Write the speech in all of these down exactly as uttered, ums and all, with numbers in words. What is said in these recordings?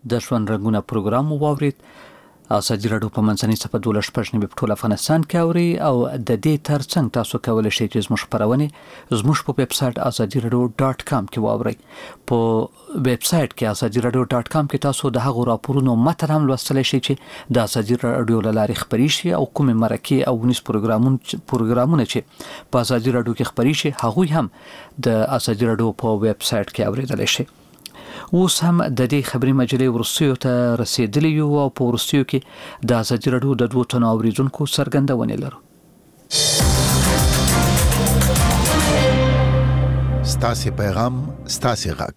د ژوند رنګونه پروګرام واورید. ازادي راډیو په منځنۍ صفحه دولس شپږ نوي په ټول افغانستان کې اوري او د دې ترڅنګ تاسو کولی شئ چې زموږ خپرونې زموږ په ویب سایټ ازادي راډیو ډاټ کام کې واورئ. په ویب سایټ کې ازادي راډیو ډاټ کام کې تاسو د هغو راپورونو متن هم لوستلی شئ چې د ازادي راډیو له لارې خپرې شي او کومې مرکې او ونیز پروګرامونه پروګرامونه چې په ازادي راډیو کې خپرې شي هغوی هم د ازادي راډیو په ویب سایټ کې اوریدلی شئ. اوس هم د دې خبري مجلې ورستیو ته رسیدلی یو او په ورستیو کې د ازادي راډیو د دوه تنو اوریدونکو څرګندونې لرو. ستاسو پیغام ستاسو غږ.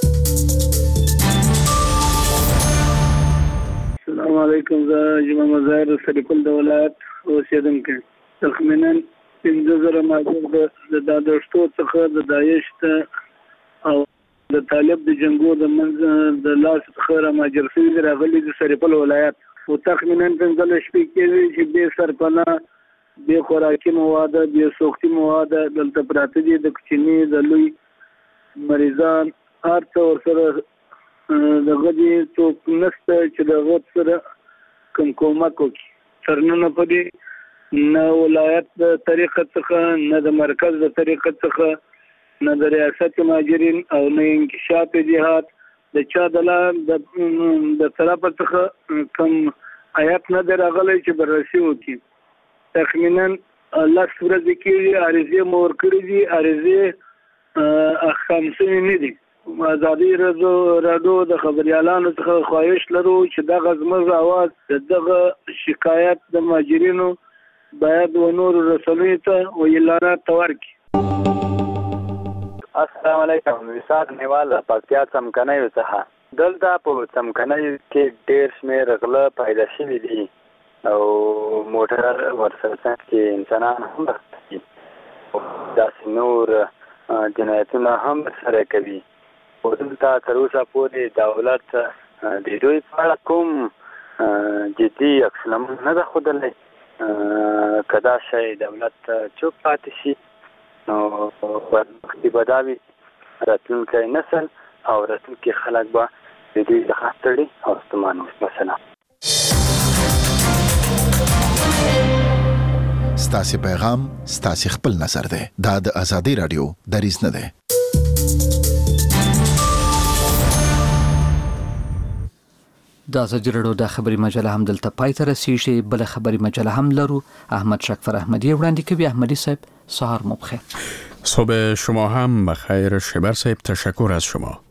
السلام علیکم. زه جمعه مظاهر سریکل د ولایت اوسیدونکی تخمینا پنځه زره ماجر د دادشتو څخه د داعش او د طالب د جنگو د منځ د لاس څخه را ماجر شوي راغلي د سریکل ولایت او تخمینا پنځه شپې کېږي چې بې سرپناه بې خوراکي مواد بې سوختي مواد دلته پراته دي. د کوچني د لوی مریضان هر څه ورسره دغه دي څوک نشته چې دغه سره کوم کومک وکړي. ترننه په دې نه ولایت د طریقه څخه نه د مرکز د طریقه څخه نه د ریاست ماجرین او نه انکشاف جهاد د چا دلان د طرفه څخه کوم آیات نه راغلی چې بررسي وکړي. تخمینا لاس ورځې کېږي عریضې مو ورکړي دي، عریضې احکام شوي نه دي. ازادي راډیو د خبریالانو څخه خواهش لرو چې دغه زموږ اواز دغه شکایت د ماجرینو باید و نور رسنیو ته ویلانات ورکړي. السلام علیکم. وسات نیوال پکتیا څمکنیو څخه. دلته په څمکنیو کې ډېر شمېر غله پیدا شوي دي او موټر ورسره کې انسانان هم راځي او داسې نور جنایتونه هم سره کوي. او دلته تر اوسه پورې دولت د دوی په اړه کوم جدي عکس العمل نه ده ښودلی. که دا شی دولت چوپ پاتې شي نو وروستي به دا وي راتلونکی نسل او راتلونکي خلک به د دوی څخه ستړي او ستومان وي. مثلا ستاسو پیغام ستاسو خپل نظر دی. دا د ازادي راډیو دریځ نه دی. د ازادي راډیو د خبري مجله هم دلته پای ته رسیږي. بل خبري مجله هم لرو. احمد شکفر احمدی وړاندې کوي. احمدی صاحب سهار مو بخیر. صبح شما هم بخیر. شبر صاحب تشکر از شما.